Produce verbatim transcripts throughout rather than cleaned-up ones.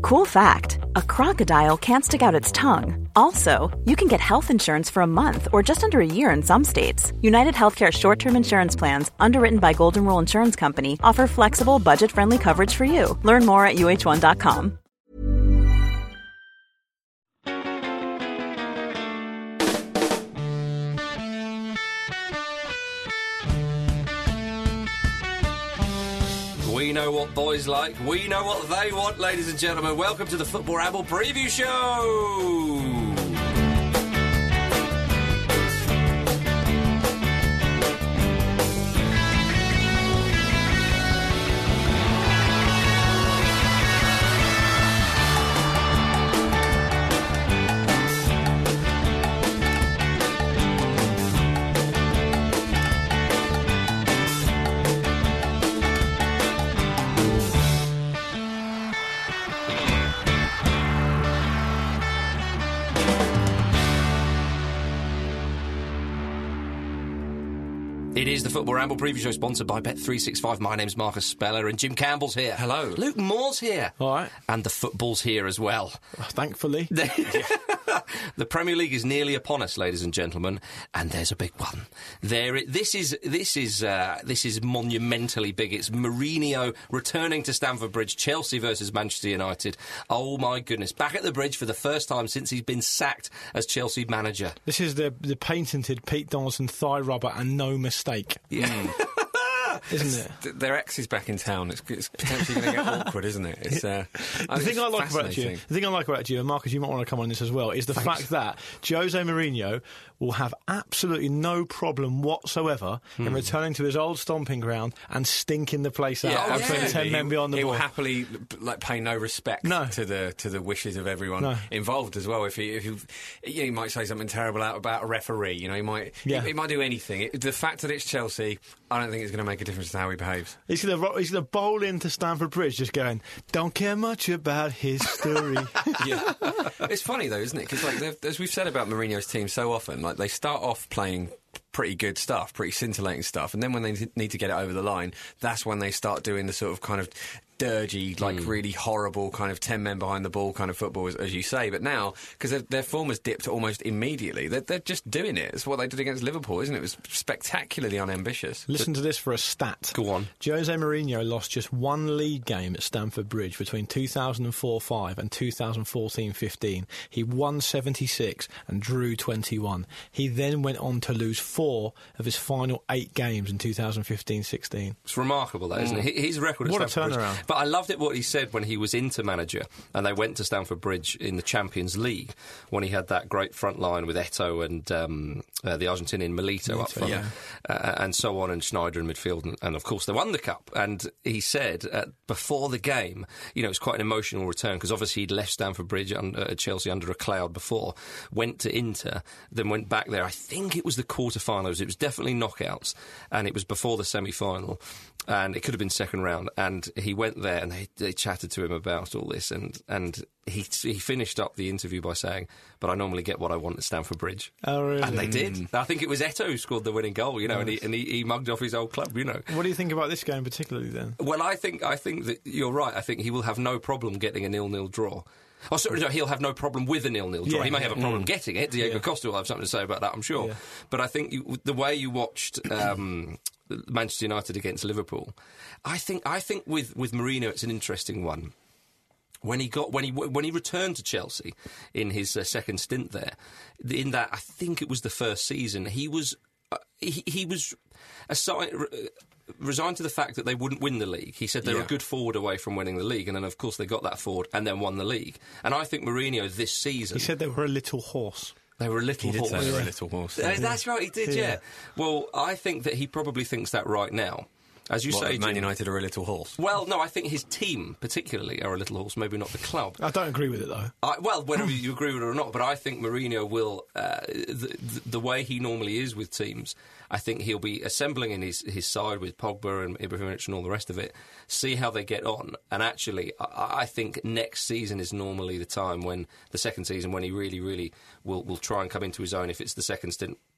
Cool fact, a crocodile can't stick out its tongue. Also, you can get health insurance for a month or just under a year in some states. United Healthcare short-term insurance plans, underwritten by Golden Rule Insurance Company, offer flexible, budget-friendly coverage for you. Learn more at U H one dot com. We know what boys like. We know what they want, ladies and gentlemen. Welcome to the Football Ramble Preview Show. It is the Football Ramble Preview Show, sponsored by Bet three sixty-five. My name's Marcus Speller, and Jim Campbell's here. Hello. Luke Moore's here. All right. And the football's here as well. Thankfully. The Premier League is nearly upon us, ladies and gentlemen, and there's a big one. There, this is this is uh, this is monumentally big. It's Mourinho returning to Stamford Bridge. Chelsea versus Manchester United. Oh my goodness! Back at the Bridge for the first time since he's been sacked as Chelsea manager. This is the the patented Pete Donaldson thigh rubber and no mistake. Yeah. Mm. Isn't it? Th- their ex is back in town. It's, it's potentially going to get awkward, isn't it? It's, uh, the thing I like about you, the thing I like about you, and Marcus, you might want to come on this as well, is the Thanks. fact that Jose Mourinho will have absolutely no problem whatsoever hmm. in returning to his old stomping ground and stinking the place out. Yeah, Absolutely, yeah. ten men beyond the he ball. will happily like pay no respect no. to the to the wishes of everyone no. involved as well. If he if he, you know, he might say something terrible out about a referee, you know, he might yeah. he, he might do anything. It, the fact that it's Chelsea, I don't think it's going to make a difference to how he behaves. He's going to he's going to bowl into Stamford Bridge, just going, "Don't care much about his story." Yeah, it's funny though, isn't it? Because like as we've said about Mourinho's team so often, like they start off playing pretty good stuff, pretty scintillating stuff, and then when they need to get it over the line, that's when they start doing the sort of kind of dirgy, like mm. really horrible kind of ten men behind the ball kind of football, as, as you say. But now, because their, their form has dipped almost immediately, they're, they're just doing it. It's what they did against Liverpool, isn't it? It was spectacularly unambitious. Listen but, to this for a stat. Go on. Jose Mourinho lost just one league game at Stamford Bridge between two thousand four five and two thousand fourteen fifteen. He won seventy-six and drew twenty-one. He then went on to lose four of his final eight games in two thousand fifteen sixteen. It's remarkable, that, isn't mm. it? His record at What Stamford a turnaround. Bridge. But I loved it what he said when he was Inter manager and they went to Stamford Bridge in the Champions League when he had that great front line with Eto'o and um, uh, the Argentinian Milito up front, yeah. uh, and so on, and Schneider in midfield, and, and of course they won the Cup. And he said uh, before the game, you know, it was quite an emotional return because obviously he'd left Stamford Bridge under, at Chelsea under a cloud before, went to Inter, then went back there. I think it was the quarterfinals. It was definitely knockouts, and it was before the semi-final. And it could have been second round. And he went there and they, they chatted to him about all this. And, and he he finished up the interview by saying, but I normally get what I want at Stamford Bridge. Oh, really? And they did. I think it was Eto'o who scored the winning goal, you know, nice. and, he, and he, he mugged off his old club, you know. What do you think about this game particularly then? Well, I think I think that you're right. I think he will have no problem getting a nil-nil draw. Oh, sorry, no, he'll have no problem with a nil-nil draw. Yeah, he may yeah. have a problem mm. getting it. Diego yeah. Costa will have something to say about that, I'm sure. Yeah. But I think you, the way you watched um, Manchester United against Liverpool, I think I think with, with Mourinho it's an interesting one. When he got when he when he returned to Chelsea in his uh, second stint there, in that I think it was the first season, he was uh, he, he was assigned. Uh, resigned to the fact that they wouldn't win the league. He said they were yeah. a good forward away from winning the league, and then of course they got that forward and then won the league. And I think Mourinho this season, he said they were a little horse. They were a little he horse. Did say they were a little horse. Uh, that's right, he did. Yeah. Yeah. Well, I think that he probably thinks that right now. As you what, say, Man Jim, United are a little horse. Well, no, I think his team particularly are a little horse. Maybe not the club. I don't agree with it though. I, well, whether you agree with it or not, but I think Mourinho will, uh, the, the way he normally is with teams, I think he'll be assembling in his, his side with Pogba and Ibrahimovic and all the rest of it, see how they get on. And actually, I, I think next season is normally the time when, the second season, when he really, really will, will try and come into his own if it's the second stint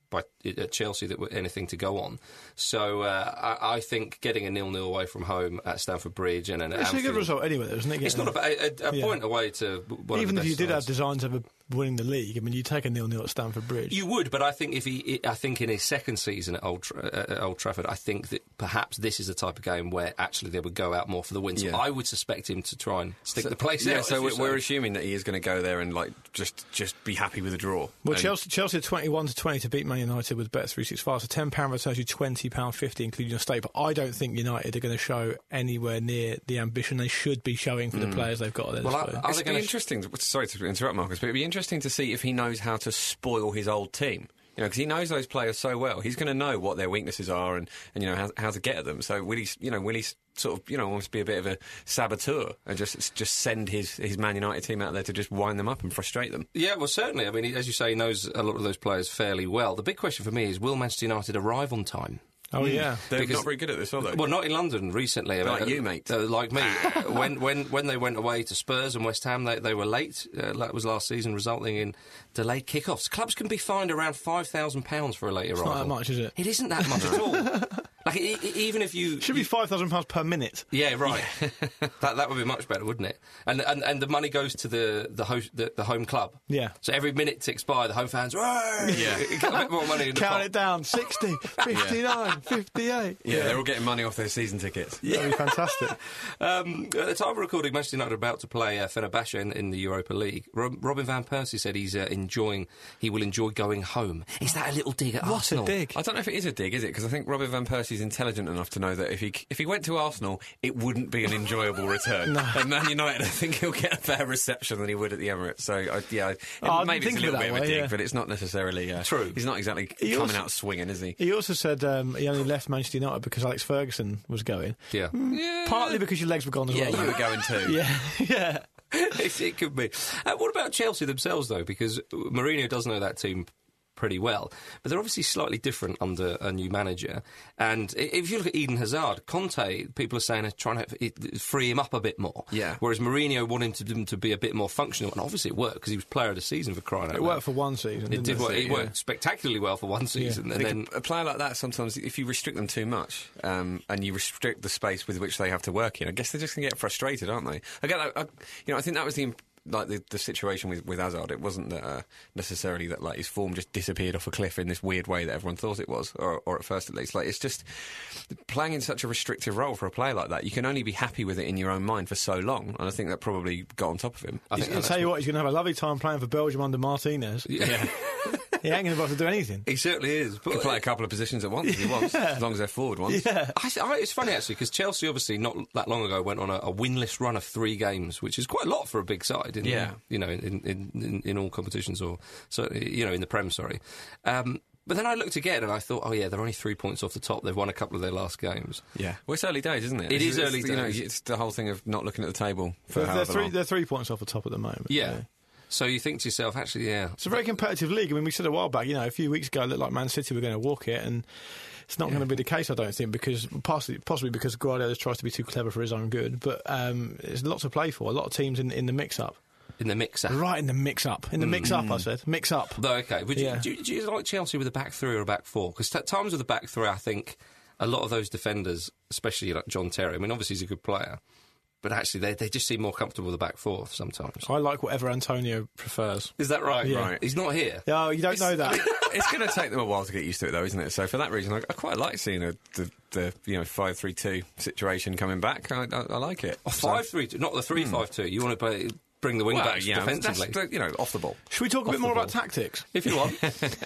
by at Chelsea that were anything to go on. So uh, I, I think getting a nil-nil away from home at Stamford Bridge and an It's Anfield, a good result anyway, though, isn't it? It's not a, a, a yeah. point away to one Even of if the you best did have sides. designs of a winning the league, I mean, you take a nil-nil at Stamford Bridge. You would, but I think if he, I think in his second season at Old, Tra- uh, at Old Trafford, I think that perhaps this is the type of game where actually they would go out more for the win. So Yeah. I would suspect him to try and stick So- the place yeah, out. so as you we're, we're say. assuming that he is going to go there and like just just be happy with a draw. Well, And- Chelsea, Chelsea are twenty-one to twenty to beat Man United with Bet three sixty-five, so ten pounds returns you twenty pounds fifty, including your stake. But I don't think United are going to show anywhere near the ambition they should be showing for the players they've got at their Well, I- disposal. I- It's they be gonna- interesting. To, sorry to interrupt, Marcus, but it'd be interesting to see if he knows how to spoil his old team. You know, because he knows those players so well. He's going to know what their weaknesses are and, and you know how, how to get at them. So will he, you know, will he sort of, you know, almost be a bit of a saboteur and just just send his, his Man United team out there to just wind them up and frustrate them? Yeah, well, certainly. I mean, he, as you say, he knows a lot of those players fairly well. The big question for me is, will Manchester United arrive on time? Oh, yeah. They're Because- not very good at this, are they? Well, not in London recently. Like Uh, you, mate. Uh, like me. when when when they went away to Spurs and West Ham, they, they were late. Uh, that was last season, resulting in delayed kick-offs. Clubs can be fined around five thousand pounds for a late arrival. Not that much, is it? It isn't that much at all. Like, e- e- even if you... Should be five thousand pounds per minute. Yeah, right. that that would be much better, wouldn't it? And and, and the money goes to the the, host, the the home club. Yeah. So every minute ticks by, the home fans, "Hey!" Yeah. get a bit more money in the Count pot. it down. sixty, fifty-nine, fifty-eight. yeah, they're all getting money off their season tickets. That'd be fantastic. Um, at the time of recording, Manchester United are about to play uh, Fenerbahce in, in the Europa League. Rob, Robin van Persie said he's uh, enjoying, he will enjoy going home. Is that a little dig at What Arsenal? a dig. I don't know if it is a dig, is it? Because I think Robin van Persie's intelligent enough to know that if he if he went to Arsenal, it wouldn't be an enjoyable return. At Man United, I think he'll get a better reception than he would at the Emirates. So, I, yeah, it, Oh, I didn't maybe it's think a of little it bit of that a way, dig, yeah. but it's not necessarily uh, True. He's not exactly He coming also- out swinging, is he? He also said um, he only left Manchester United because Alex Ferguson was going. Yeah. Yeah, Partly because your legs were gone as yeah, well. you were going too. Yeah, yeah. it, it could be. Uh, what about Chelsea themselves, though? Because Mourinho does know that team pretty well, but they're obviously slightly different under a new manager. And i- if you look at Eden Hazard, Conte, people are saying are trying to f- free him up a bit more. Yeah. Whereas Mourinho wanted to, him to be a bit more functional, and obviously it worked because he was player of the season for crying out It loud. worked for one season. It didn't did it? work. It Yeah. worked spectacularly well for one season, I and think then a, a player like that, sometimes if you restrict them too much um, and you restrict the space with which they have to work in, I guess they're just going to get frustrated, aren't they? I get, I, I, you know, I think that was the imp- like the, the situation with, with Hazard. It wasn't that, uh, necessarily that like his form just disappeared off a cliff in this weird way that everyone thought it was, or, or at first at least. Like it's just playing in such a restrictive role for a player like that. You can only be happy with it in your own mind for so long, and I think that probably got on top of him. I He's think going that's to tell you what- what, he's going to have a lovely time playing for Belgium under Martinez. Yeah. He ain't going to be able to do anything. he certainly is. But He can play a couple of positions at once if he wants, as long as they're forward ones. Yeah. I, I, it's funny actually because Chelsea obviously not that long ago went on a, a winless run of three games, which is quite a lot for a big side. In, Yeah. you know, in, in, in, in all competitions or so you know in the Prem. Sorry, um, but then I looked again and I thought, oh yeah, they're only three points off the top. They've won a couple of their last games. Yeah, well, it's early days, isn't it? It It's- is it's, early You know, days. it's the whole thing of not looking at the table for They're, they're, however three, long. they're three points off the top at the moment. Yeah. So you think to yourself, actually, yeah, It's a very competitive league. I mean, we said a while back, you know, a few weeks ago, it looked like Man City were going to walk it, and it's not going to be the case, I don't think, because possibly, possibly because Guardiola tries to be too clever for his own good. But um, there's lots to play for, a lot of teams in, in the mix-up. in the mixer. Right in the mix-up. In the mix-up, I said. Mix-up. Though, okay, would you, Yeah. do, you, do you like Chelsea with a back three or a back four? Because at times with the back three, I think a lot of those defenders, especially like John Terry, I mean, obviously he's a good player, but actually they, they just seem more comfortable with the back four sometimes. I like whatever Antonio prefers. Is that right? Yeah. Right. He's not here. Oh, you don't know that. It's going to take them a while to get used to it, though, isn't it? So for that reason, I, I quite like seeing a, the the you know five three two situation coming back. I, I, I like it. A five three two, not the three five two. You want to play, bring the wing Well, backs yeah, defensively. that's, you know, off the ball. Should we talk a Off bit more the about ball. tactics? If you want.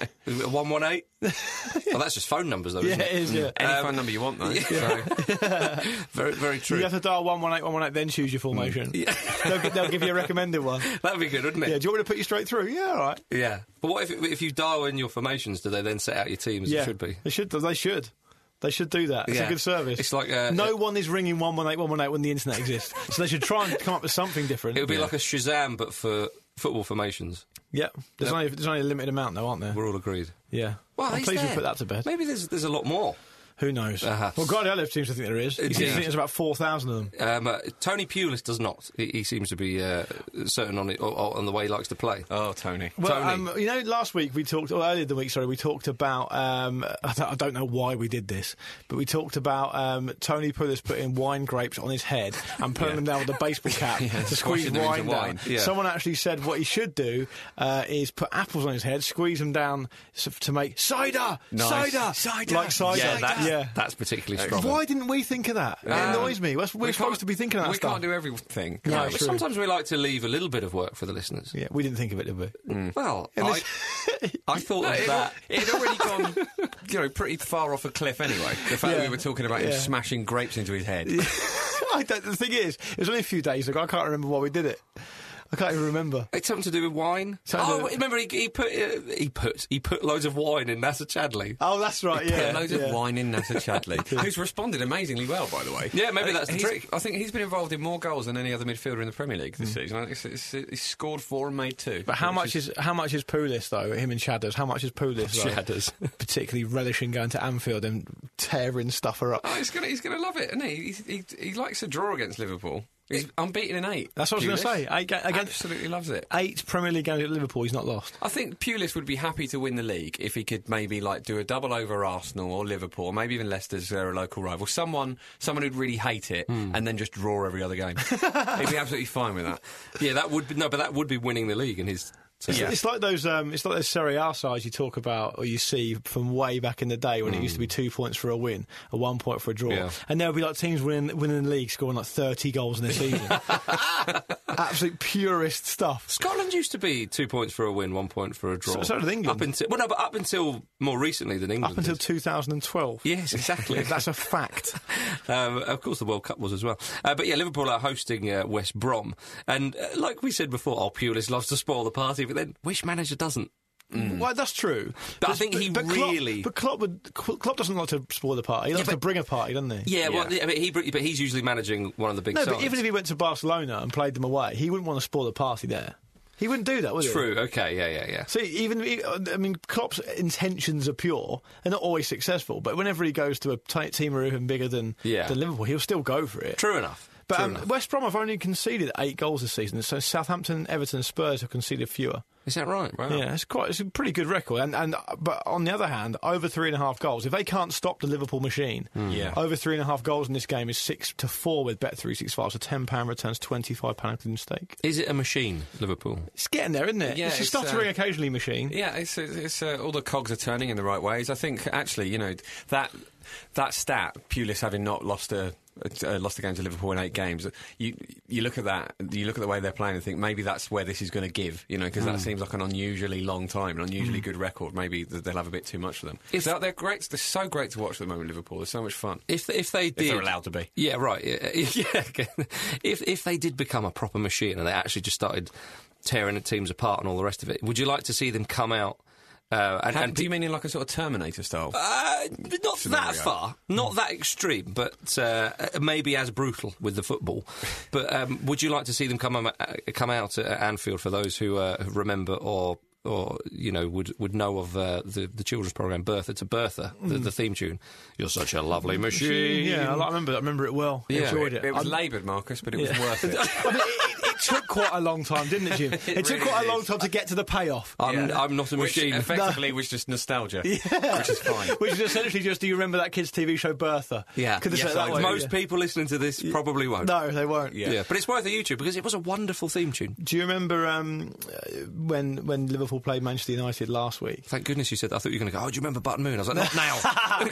one one eight? Well, that's just phone numbers, though, Yeah, isn't it is, yeah. Any Um, phone number you want, though. So. Very, very true. You have to dial one one eight one one eight, then choose your formation. they'll, gi- they'll give you a recommended one. That'd be good, wouldn't it? Yeah, do you want me to put you straight through? Yeah, all right. Yeah. But what if if you dial in your formations, do they then set out your team as Yeah, it should be? They should. They should. They should do that. It's Yeah. a good service. It's like, uh, no uh, one is ringing one one eight one one eight when the internet exists. So they should try and come up with something different. It would be like a Shazam, but for football formations. Yeah. There's only there's only a limited amount though, aren't there? We're all agreed. Yeah. Well, I'm he's pleased we there. put that to bed. Maybe there's there's a lot more. Who knows? Uh-huh. Well, Guardiola seems to think there is. He seems to think there's about four thousand of them. Um, uh, Tony Pulis does not. He, he seems to be uh, certain on it, or, or on the way he likes to play. Oh, Tony. Well, Tony. um, you know, last week we talked, or earlier in the week, sorry, we talked about, um, I, th- I don't know why we did this, but we talked about um, Tony Pulis putting wine grapes on his head and putting Yeah. them down with a baseball cap Yeah, to squeeze squashing them wine into down. wine. Yeah. Someone actually said what he should do uh, is put apples on his head, squeeze them down s- to make cider! Nice. Cider! Cider! Like cider. Yeah, that's, yeah. that's particularly strong. Why didn't we think of that? It Um, annoys me. We're, we're we supposed can't- to be thinking of that We stuff. can't do everything. No, No, it's but true. sometimes we like to leave a little bit of work for the listeners. Yeah, we didn't think of it, did we? Well, And I, this- I thought No, of it, that. it had already gone, you know, pretty far off a cliff anyway. The fact Yeah. that we were talking about him Yeah. smashing grapes into his head. I don't, the thing is, it was only a few days ago. I can't remember why we did it. I can't even remember. It's something to do with wine. Something Oh, to- wait, remember he, he put uh, he put he put loads of wine in Nasser Chadley. Oh, that's right. Yeah, Put loads yeah. of wine in Nasser Chadley, who's responded amazingly well, by the way. Yeah, maybe I think that's the he's- trick. I think he's been involved in more goals than any other midfielder in the Premier League this Mm. season. I think it's, it's, he's scored four and made two. But how which much is how much is Pulis though? Him and Shadders. How much is Pulis? though? Shadders. particularly relishing going to Anfield and tearing stuffer up. Oh, he's gonna he's gonna love it, isn't he? He, he, he likes a draw against Liverpool. He's unbeaten in eight. That's what I was Pulis. going to say. Eight, ga- against Absolutely loves it. eight Premier League games at Liverpool, he's not lost. I think Pulis would be happy to win the league if he could maybe like do a double over Arsenal or Liverpool, or maybe even Leicester's they're a local rival. Someone, someone who'd really hate it and then just draw every other game. He'd be absolutely fine with that. Yeah, that would be, no, but that would be winning the league in his. It's, Yeah. it's like those, um, it's like those Serie A sides you talk about or you see from way back in the day when it used to be two points for a win, a one point for a draw, Yeah. and there'll be like teams winning, winning the league, scoring like thirty goals in a season. Absolute purist stuff. Scotland used to be two points for a win, one point for a draw. So- so did England. Up until well, no, but up until more recently than England. Up until did. two thousand twelve. Yes, exactly. That's a fact. Um, of course, the World Cup was as well. Uh, but yeah, Liverpool are hosting uh, West Brom. And uh, like we said before, oh, Pulis loves to spoil the party, but then which manager doesn't? Well, that's true. But I think he Klopp- really- but Klopp, would, Klopp doesn't like to spoil the party. He likes but- to bring a party, doesn't he? Yeah, well, Yeah. yeah, but, he, but he's usually managing one of the big No, sides. but even if he went to Barcelona and played them away, he wouldn't want to spoil the party there. He wouldn't do that, would he? True, okay, yeah, yeah, yeah. See, even I mean, Klopp's intentions are pure. They're not always successful, but whenever he goes to a t- team or even bigger than, Yeah. than Liverpool, he'll still go for it. True enough. But True um, enough. West Brom have only conceded eight goals this season, so Southampton, Everton, and Spurs have conceded fewer. Is that right? Wow. Yeah, it's quite. It's a pretty good record. And and but on the other hand, over three and a half goals. If they can't stop the Liverpool machine, Yeah. over three and a half goals in this game is six to four with Bet three sixty-five. So ten pound returns twenty five pound including stake. Is it a machine, Liverpool? It's getting there, isn't it? Yeah, it's a it's, stuttering uh, occasionally machine. Yeah, it's, it's uh, all the cogs are turning in the right ways. I think actually, you know, that that stat, Pulis having not lost a uh, lost a game to Liverpool in eight games. You you look at that, you look at the way they're playing, and think maybe that's where this is going to give. You know, because that seems like an unusually long time, an unusually good record. Maybe th- they'll have a bit too much for them. If- They're, they're great. They're so great to watch at the moment. Liverpool. They're so much fun. If if they did, If they're allowed to be. Yeah, right. Yeah, yeah. if if they did become a proper machine and they actually just started tearing the teams apart and all the rest of it, would you like to see them come out? Uh, and, How, and do you mean in like a sort of Terminator style? Uh, not Scenario. that far, not that extreme, but uh, maybe as brutal with the football. But um, would you like to see them come um, uh, come out at Anfield for those who uh, remember or or you know would would know of uh, the the children's program Bertha to Bertha, the, the theme tune? You're such a lovely machine. Yeah, I like- I remember. I remember it well. I Yeah. enjoyed it, it. it was I'm- laboured, Marcus, but it was Yeah. worth it. I mean, it, it, it took quite a long time, didn't it, Jim? It, It took really quite a did. long time to get to the payoff. I'm Yeah. I'm not a Which machine. effectively was just nostalgia, which is fine. Which is essentially just, do you remember that kid's T V show Bertha? Yeah. Could they Yes, say it that I way? do. Most Yeah. people listening to this probably won't. No, they won't. Yeah. Yeah, but it's worth a YouTube because it was a wonderful theme tune. Do you remember um, uh, when when Liverpool played Manchester United last week? Thank goodness you said that. I thought you were going to go, oh, do you remember Button Moon? I was like, not now.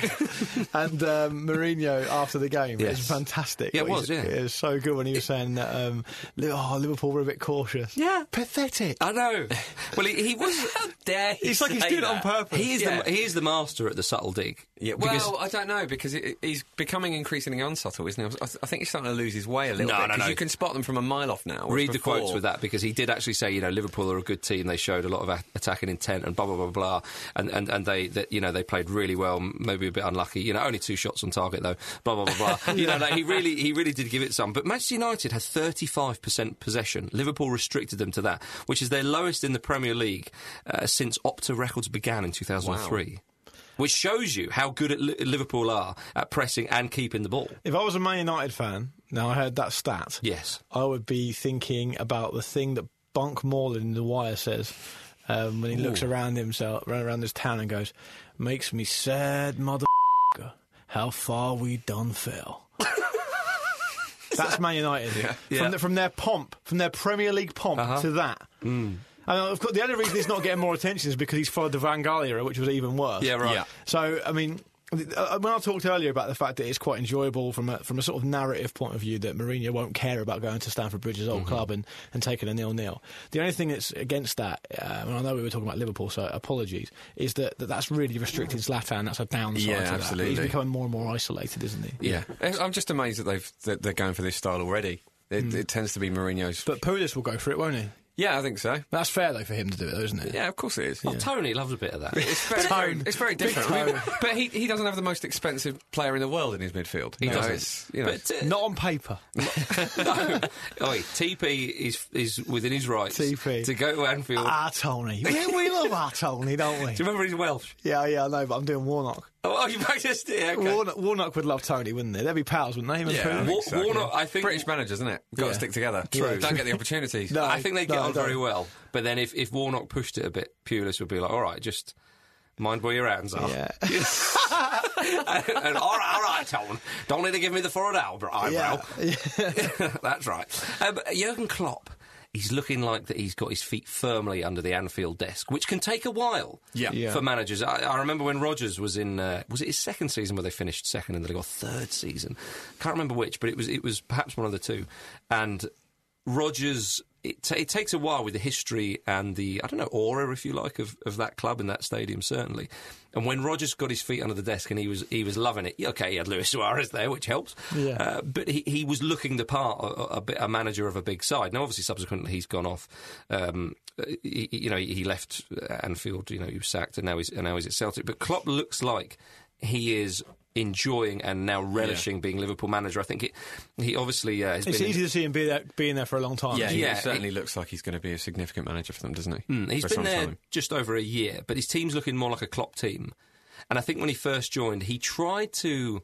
And um, Mourinho after the game, it Yes. was fantastic. Yeah, it What was, he- yeah. It was so good when he was saying that um, Li- oh, Liverpool were a bit cautious. Yeah. Pathetic. I know. Well, he, he was... How dare he It's like he's say doing it on that? purpose. He is, Yeah. the, he is the master at the subtle dig. Yeah, Because- well, I don't know because it, he's becoming increasingly unsubtle, isn't he? I, I think he's starting to lose his way a little No, bit no, because no. you can spot them from a mile off now. whereas Read the before- quotes with that because he did actually say, you know, Liverpool are a good team. They showed a lot of a- attacking intent and blah blah blah blah, and and, and they, that you know, they played really well. m- Maybe a bit unlucky, you know, only two shots on target though. Blah blah blah blah. You know, like, he really he really did give it some. But Manchester United had thirty-five percent possession. Liverpool restricted them to that, which is their lowest in the Premier League uh, since Opta records began in two thousand three. which shows you how good at Li- Liverpool are at pressing and keeping the ball. If I was a Man United fan, now I heard that stat, Yes. I would be thinking about the thing that Bunk Moreland in The Wire says um, when he Ooh. looks around himself, around this town and goes, "Makes me sad, motherfucker, how far we done fell." That's Man United. Yeah. From, Yeah. The, from their pomp, from their Premier League pomp uh-huh. to that. Mm. And of course, the only reason he's not getting more attention is because he's followed the Van Gaal era, which was even worse. Yeah, right. Yeah. So, I mean, uh, when I talked earlier about the fact that it's quite enjoyable from a, from a sort of narrative point of view that Mourinho won't care about going to Stamford Bridge, his old mm-hmm. club, and, and taking a nil-nil. The only thing that's against that, uh, and I know we were talking about Liverpool, so apologies, is that, that that's really restricted Zlatan. That's a downside yeah, to absolutely. that. He's becoming more and more isolated, isn't he? Yeah. I'm just amazed that, they've, that they're going for this style already. It, mm. it tends to be Mourinho's. But Pulis will go for it, won't he? Yeah, I think so. That's fair, though, for him to do it, though, isn't it? Yeah, of course it is. Well, yeah. Tony loves a bit of that. It's very, Tone. it's very different. I mean, but he, he doesn't have the most expensive player in the world in his midfield. He no, doesn't. It's, you know, But, uh, Not on paper. no. Oi, T P is is within his rights T P. to go to Anfield. Our Tony. We, we love our Tony, don't we? Do you remember he's Welsh? Yeah, yeah, I know, but I'm doing Warnock. Oh, you practiced it? Yeah, okay. Warnock, Warnock would love Tony, wouldn't they? They'd be pals, wouldn't they? Him and Yeah, Pulis? I think Wa- so, Warnock, yeah. I think British managers, isn't it? Got Yeah. to stick together. True. Don't get the opportunities. No. I think they get no, on very don't. well. But then if, if Warnock pushed it a bit, Pulis would be like, all right, just mind where your hands are. Yeah. and, and, all right, all right, Tom. Don't need to give me the forward eyebrow. Yeah. That's right. Um, Jurgen Klopp, he's looking like that he's got his feet firmly under the Anfield desk, which can take a while Yeah. Yeah. for managers. I, I remember when Rodgers was in, uh, was it his second season where they finished second in the league, or third season? Can't remember which, but it was it was perhaps one of the two. And Rodgers, it, t- it takes a while with the history and the, I don't know, aura, if you like, of, of that club and that stadium, certainly. And when Rodgers got his feet under the desk and he was he was loving it, okay, he had Luis Suarez there, which helps. Yeah. Uh, but he, he was looking the part, a, a, bit- a manager of a big side. Now, obviously, subsequently, he's gone off. Um, he, you know, he left Anfield, you know, he was sacked, and now he's, and now he's at Celtic. But Klopp looks like he is enjoying and now relishing yeah. being Liverpool manager. I think it, he obviously uh, has It's been easy in, to see him be there, being there for a long time. Yeah, Yeah, he certainly it- looks like he's going to be a significant manager for them, doesn't he? Mm, he's For been some there time. just over a year, but his team's looking more like a Klopp team. And I think when he first joined, he tried to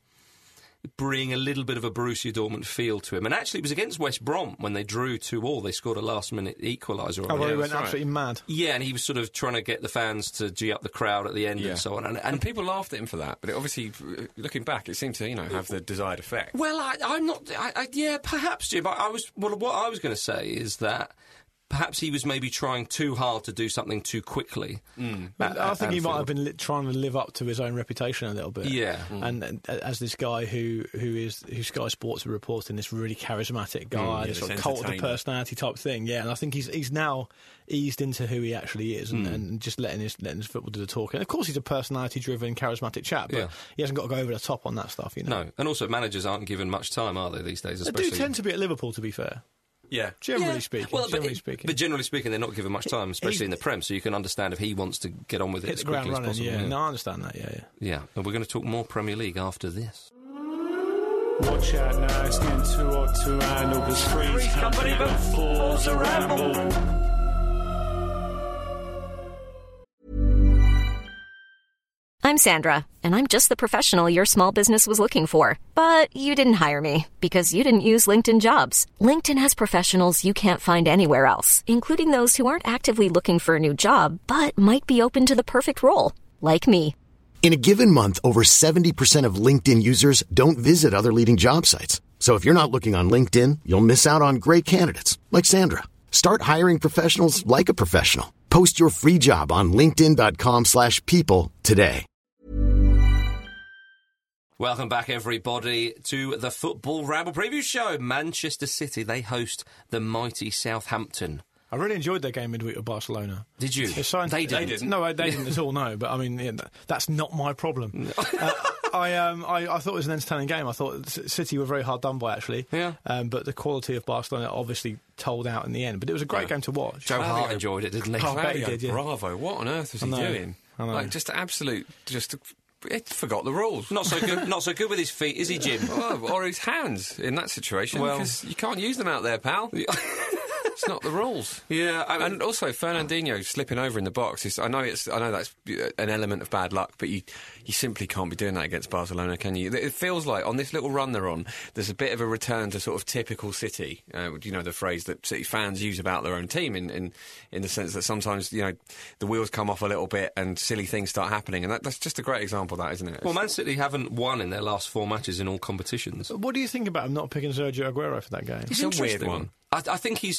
bring a little bit of a Borussia Dortmund feel to him. And actually, it was against West Brom when they drew two all. They scored a last-minute equaliser. Oh, well, yeah, he went right. absolutely mad. yeah, and he was sort of trying to get the fans to G up the crowd at the end Yeah. and so on. And, And and people laughed at him for that, but it obviously, looking back, it seemed to, you know, have the desired effect. well, I, I'm not. I, I, yeah, perhaps, Jim. I, I was. Well, what I was going to say is that perhaps he was maybe trying too hard to do something too quickly. Mm. But at- I think at he might have Anfield. been li- trying to live up to his own reputation a little bit. Yeah. and, and as this guy who who is who Sky Sports are reporting, this really charismatic guy, Mm, yeah, this this sort of cult of the entertainer. personality type thing. Yeah, and I think he's he's now eased into who he actually is, and, and just letting his letting his football do the talking. Of course, he's a personality-driven, charismatic chap, but Yeah. he hasn't got to go over the top on that stuff. You know, No, and also managers aren't given much time, are they, these days? they Especially do tend to be at Liverpool, to be fair. Yeah. Generally Yeah. speaking, Well, generally but, speaking, but generally speaking, they're not given much time, especially He- in the Prem. So you can understand if he wants to get on with it hit as the ground quickly as running. possible. Yeah, no, I understand that. Yeah, yeah. Yeah, and we're going to talk more Premier League after this. Watch out now, it's getting too hot to handle. The screen's company, but four's a ramble. I'm Sandra, and I'm just the professional your small business was looking for. But you didn't hire me because you didn't use LinkedIn Jobs. LinkedIn has professionals you can't find anywhere else, including those who aren't actively looking for a new job, but might be open to the perfect role, like me. In a given month, over seventy percent of LinkedIn users don't visit other leading job sites. So if you're not looking on LinkedIn, you'll miss out on great candidates like Sandra. Start hiring professionals like a professional. Post your free job on linkedin.com slash people today. Welcome back, everybody, to the Football Ramble Preview Show. Manchester City, they host the mighty Southampton. I really enjoyed their game midweek with Barcelona. Did you? It's so- They didn't. No, they didn't at all. No, but I mean, yeah, that- that's not my problem. uh, I, um, I I thought it was an entertaining game. I thought C- City were very hard done by, actually. Yeah. Um, but the quality of Barcelona obviously told out in the end. But it was a great Yeah. game to watch. Joe Hart Claudio- enjoyed it, didn't he? Oh, I bet he Claudio did, yeah. Bravo, what on earth was he I know. doing? I know. Like, just absolute, just, it forgot the rules. Not so good. Not so good with his feet, is he, Jim? Oh, or his hands in that situation, Well- because you can't use them out there, pal. It's not the rules. Yeah, I mean, and also Fernandinho slipping over in the box. Is, I know it's. I know that's an element of bad luck, but you you simply can't be doing that against Barcelona, can you? It feels like on this little run they're on, there's a bit of a return to sort of typical City. Uh, you know, the phrase that City fans use about their own team, in, in in the sense that sometimes you know the wheels come off a little bit and silly things start happening, and that, that's just a great example of that, isn't it? Well, Man City haven't won in their last four matches in all competitions. What do you think about him not picking Sergio Aguero for that game? It's a weird interesting. one. I, I think he's.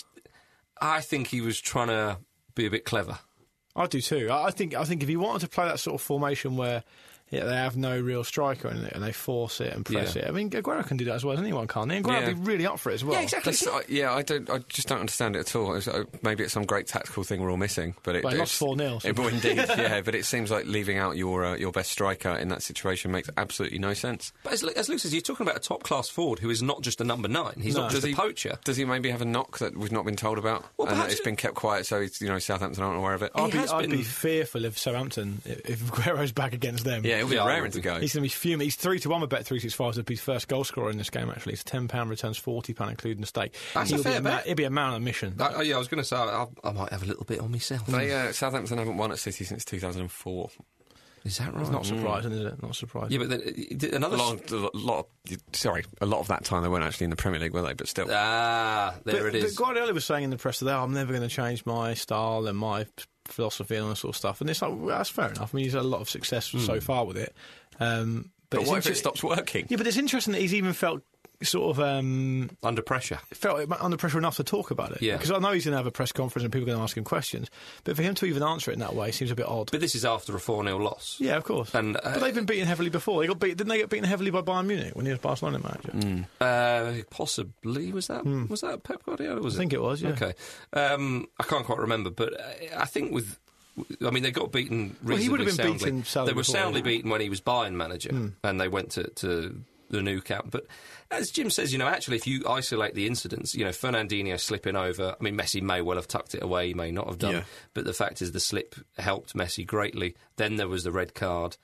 I think he was trying to be a bit clever. I do too. I I think I think if he wanted to play that sort of formation where yeah, they have no real striker in it and they force it and press Yeah. it. I mean, Aguero can do that as well as anyone can. And Aguero Yeah. would be really up for it as well. Yeah, exactly. That's- I- yeah, I don't. I just don't understand it at all. It's, uh, maybe it's some great tactical thing we're all missing, but it, Well, he it's lost four nil, so- It, well, indeed, yeah. But it seems like leaving out your uh, your best striker in that situation makes absolutely no sense. But as, as Luke says, you're talking about a top-class forward who is not just a number nine. He's not just a he, poacher. Does he maybe have a knock that we've not been told about? Well, and perhaps it's been kept quiet, so it's, you know Southampton aren't aware of it. I'd, be, has I'd been- be fearful of Southampton if if Aguero's back against them. Yeah, it'll be Yeah, I raring would to be. go. He's going to be fuming. He's three to one with Bet three sixty-five to be his first goal scorer in this game. Actually, it's ten pound returns forty pound including the stake. That's a he'll fair be ma- bet. He'll be a man on a mission. I, I- yeah, I was going to say I, I might have a little bit on myself. They, uh, Southampton haven't won at City since two thousand four. Is that right? It's not surprising, is it? Not surprising. Yeah, but then, uh, another. A lot, of, a lot of, sorry, a lot of that time they weren't actually in the Premier League, were they? But still. Ah, there but, it is. But Guardiola was saying in the press today, I'm never going to change my style and my philosophy and all that sort of stuff. And it's like, well, that's fair enough. I mean, he's had a lot of success Mm. so far with it. Um, but but it's what if inter- it stops working? Yeah, but it's interesting that he's even felt sort of um, Under pressure. felt under pressure enough to talk about it. Yeah. Because I know he's going to have a press conference and people are going to ask him questions. But for him to even answer it in that way seems a bit odd. But this is after a four nil loss. Yeah, of course. And, uh, but they've been beaten heavily before. They got beat, didn't they get beaten heavily by Bayern Munich when he was Barcelona manager? Uh, possibly was that was that Pep Guardiola? Was I it? think it was, yeah. Okay, um, I can't quite remember, but uh, I think with. I mean, they got beaten reasonably Well, he would have been soundly. beaten soundly They were before, soundly yeah. beaten when he was Bayern manager, Hmm. and they went to, to the new camp. But as Jim says, you know, actually, if you isolate the incidents, you know, Fernandinho slipping over. I mean, Messi may well have tucked it away, he may not have done. Yeah. But the fact is, the slip helped Messi greatly. Then there was the red card.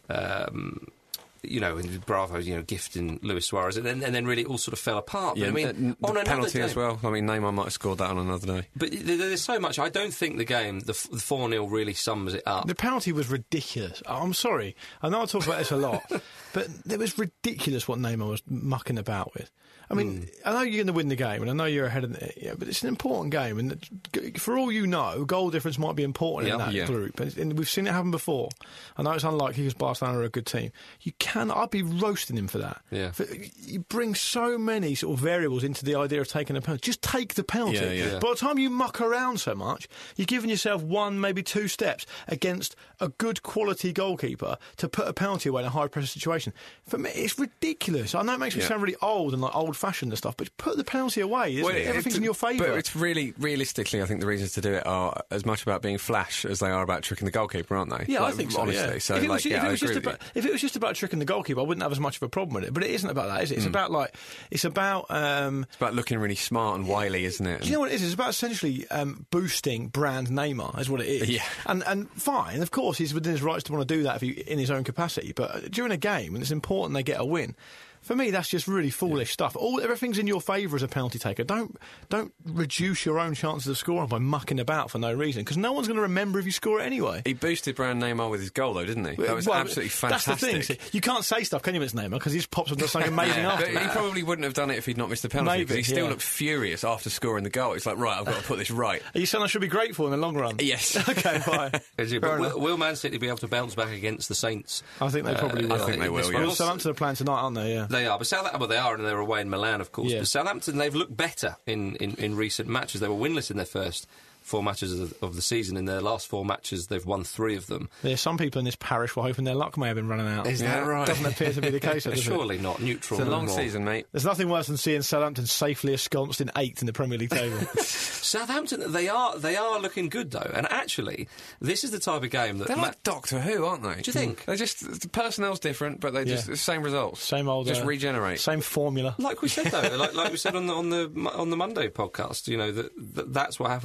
Um, you know, and Bravo, you know, gifting Luis Suarez, and then, and then really it all sort of fell apart. Yeah, but, I mean, uh, on the another penalty day, as well. I mean, Neymar might have scored that on another day. But th- there's so much. I don't think the game, the four nil, really sums it up. The penalty was ridiculous. I'm sorry. I know I talk about this a lot, but it was ridiculous what Neymar was mucking about with. I mean, I know you're going to win the game, and I know you're ahead of it, yeah, but it's an important game, and g- for all you know, goal difference might be important in Yeah. that Yeah. group, and, and we've seen it happen before. I know it's unlikely because Barcelona are a good team. You can, I'd be roasting him for that. Yeah. For, you bring so many sort of variables into the idea of taking a penalty. Just take the penalty. Yeah, yeah. Yeah. By the time you muck around so much, you're giving yourself one, maybe two steps against a good quality goalkeeper to put a penalty away in a high pressure situation. For me, it's ridiculous. I know it makes me Yeah. sound really old and like old fashioned and stuff, but put the penalty away. Isn't Well, it? it- Everything's it- in your favour. But it's really, realistically, I think the reasons to do it are as much about being flash as they are about tricking the goalkeeper, aren't they? Yeah, Like, I think so. Honestly, yeah. so if it like, was, yeah, if it I was agree just with about if it was just about tricking the goalkeeper, I wouldn't have as much of a problem with it. But it isn't about that, is it? It's about like it's about. Um, It's about looking really smart and wily, isn't it? Do you know what it is? It's about essentially um, boosting brand Neymar, is what it is. Yeah. And and fine, of course, he's within his rights to want to do that if he, in his own capacity. But during a game, when it's important they get a win, for me, that's just really foolish stuff. All everything's in your favour as a penalty taker. Don't don't reduce your own chances of scoring by mucking about for no reason, because no one's going to remember if you score it anyway. He boosted brand Neymar with his goal, though, didn't he? That was Well, absolutely fantastic. That's the thing. See, you can't say stuff, can you, when it's Neymar? Because he just pops up and does something amazing Yeah, after. but he probably wouldn't have done it if he'd not missed the penalty. Maybe, Because he still yeah. looked furious after scoring the goal. It's like, right, I've got to put this right. Are you saying I should be grateful in the long run? Yes. Okay, fine. Is it- Fair but enough. will, will Man City be able to bounce back against the Saints? I think they probably will. I think they will, this yeah. one? Well, Southampton are playing tonight, aren't they? Yeah. They are, but Southampton, well, they are, and they're away in Milan, of course. Yeah. But Southampton, they've looked better in, in, in recent matches. They were winless in their first four matches of the, of the season. In their last four matches, they've won three of them. There's some people in this parish were hoping their luck may have been running out. Is that right? Doesn't appear to be the case, does it? Surely not. Neutral. It's a long more. season, mate. There's nothing worse than seeing Southampton safely ensconced in eighth in the Premier League table. Southampton, they are they are looking good though, and actually, this is the type of game that They're Ma- like Doctor Who, aren't they? Do you think? They're just, the personnel's different, but they just, Yeah. the same results. Same old. Just uh, regenerate. Same formula. like we said though, like, like we said on the on the on the Monday podcast, you know that, that that's what happens when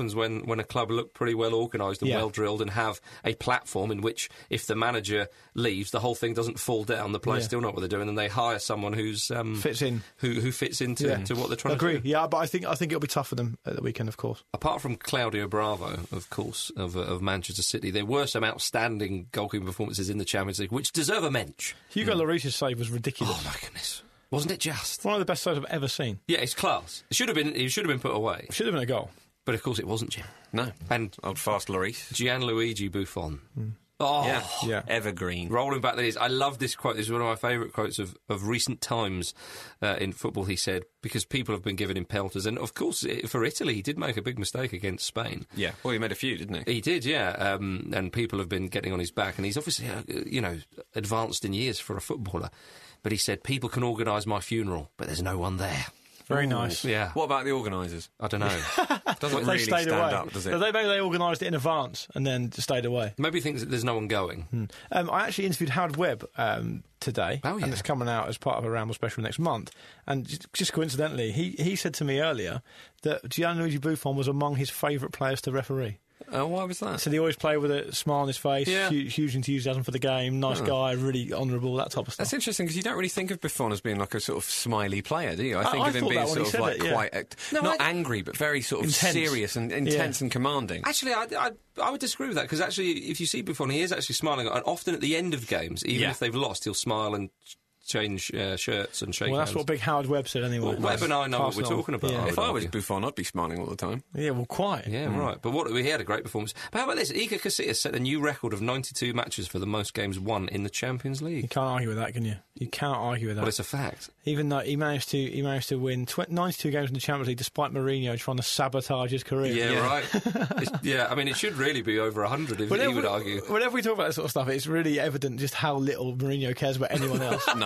when a club look pretty well organised and Yeah. well drilled and have a platform in which, if the manager leaves, the whole thing doesn't fall down. The players Yeah. still know what they're doing, and they hire someone who's um, Fits in. who who fits into Yeah. to what they're trying Agree. to do. Yeah, but I think I think it'll be tough for them at the weekend, of course. Apart from Claudio Bravo, of course, of, uh, of Manchester City, there were some outstanding goalkeeping performances in the Champions League, which deserve a mention. Hugo Lloris's save was ridiculous. Oh my goodness, wasn't it just? One of the best saves I've ever seen. Yeah, it's class. It should have been. It should have been put away, Should have been a goal. but of course it wasn't, Jim. No. And Old fast Lloris. Gianluigi Buffon. Oh, Yeah. Yeah. Evergreen. rolling back the years. I love this quote. This is one of my favourite quotes of, of recent times uh, in football, he said, because people have been giving him pelters. And, of course, it, for Italy, he did make a big mistake against Spain. Yeah. Well, he made a few, didn't he? He did, yeah. Um, and people have been getting on his back. And he's obviously, uh, you know, advanced in years for a footballer. But he said, people can organise my funeral, but there's no one there. Very Ooh. nice. Yeah. What about the organisers? I don't know. Doesn't They really stayed stand away. up, does it? But they, maybe they organised it in advance and then just stayed away. Maybe he thinks that there's no one going. Um, I actually interviewed Howard Webb um, today, Oh, yeah. and it's coming out as part of a Ramble special next month. And just, just coincidentally, he, he said to me earlier that Gianluigi Buffon was among his favourite players to referee. Oh, why was that? So he always played with a smile on his face, Yeah. huge, huge enthusiasm for the game, nice guy, really honourable, that type of stuff. That's interesting because you don't really think of Buffon as being like a sort of smiley player, do you? I I- think I of him thought being that when sort he of said like it, yeah. quite, act- No, not I- angry, but very sort of Intense. serious and intense Yeah. and commanding. Actually, I, I, I would disagree with that, because actually, if you see Buffon, he is actually smiling. And often at the end of games, even Yeah. if they've lost, he'll smile and change uh, shirts and shake Well, that's hands. what Big Howard Webb said anyway. Well, Webb and I know what we're Passing on. talking about. Yeah, I If would I was argue. Buffon, I'd be smiling all the time. yeah well, quite. Yeah, right. But what he had a great performance. But how about this? Iker Casillas set a new record of ninety-two matches for the most games won in the Champions You League. can't argue with that, can you? You can't argue with that. Well, it's a fact. Even though he managed to, he managed to win tw- ninety-two games in the Champions League, despite Mourinho trying to sabotage his career. Yeah, right. It's, yeah, I mean, it should really be over one hundred, if Whenever, he would argue. whenever we talk about that sort of stuff, it's really evident just how little Mourinho cares about anyone else. No.